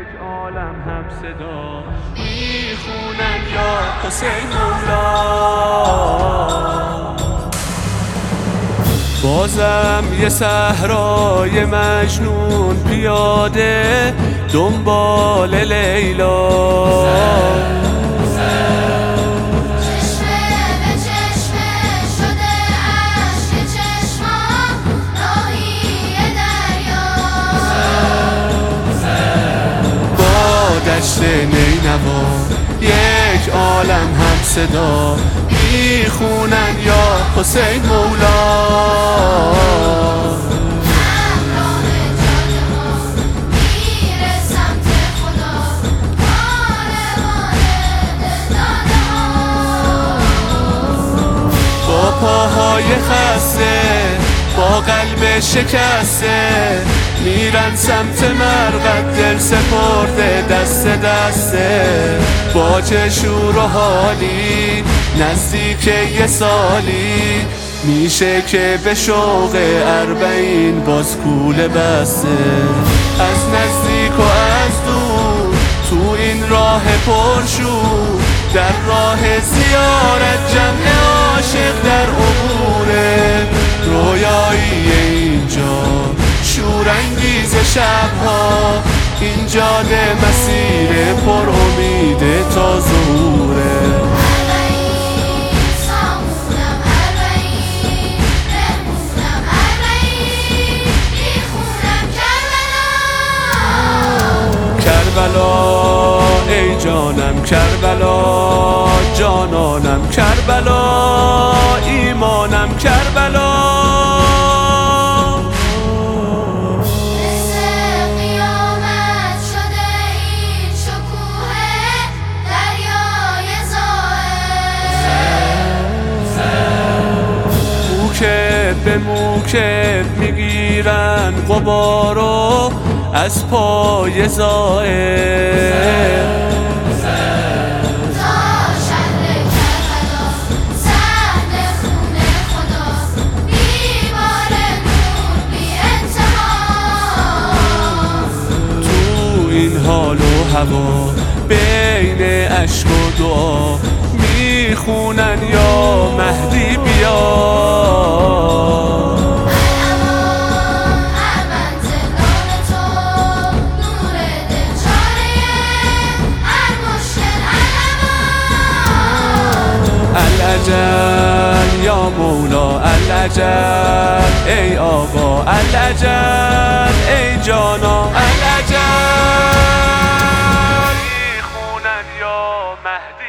یک عالم هم صدا میخونن یا حسین مولا. بازم یه صحرای مجنون پیاده دنبال لیلا، دشت نینوا یک عالم هم صدا میخونن یا حسین مولا. با پاهای خسته با قلب شکسته میرن سمت مرقد دل سپرده دست دسته، با چه شور و حالی نزدیک یه سالی میشه که به شوق 40 باز کوله بسته. از نزدیک و از دور تو این راه پرشور در راه زیارت جمع عاشق در عبوره، رویایی اینجا شورانگیز شبها، این جاده مسیر پر امید تا ظهوره. کربلا ای جانم کربلا، جانانم کربلا، ایمانم کربلا. به موکب میگیرن غبارو از پای زائر، تا شهر کربلا صحن خون خدا بیمار نور بی انتها. تو این حال و هوا بین اشک و دعا میخونن یا مهدی بیا. العجل یا مولا العجل ای آقا العجل ای جانا العجل میخونن یا مهدی.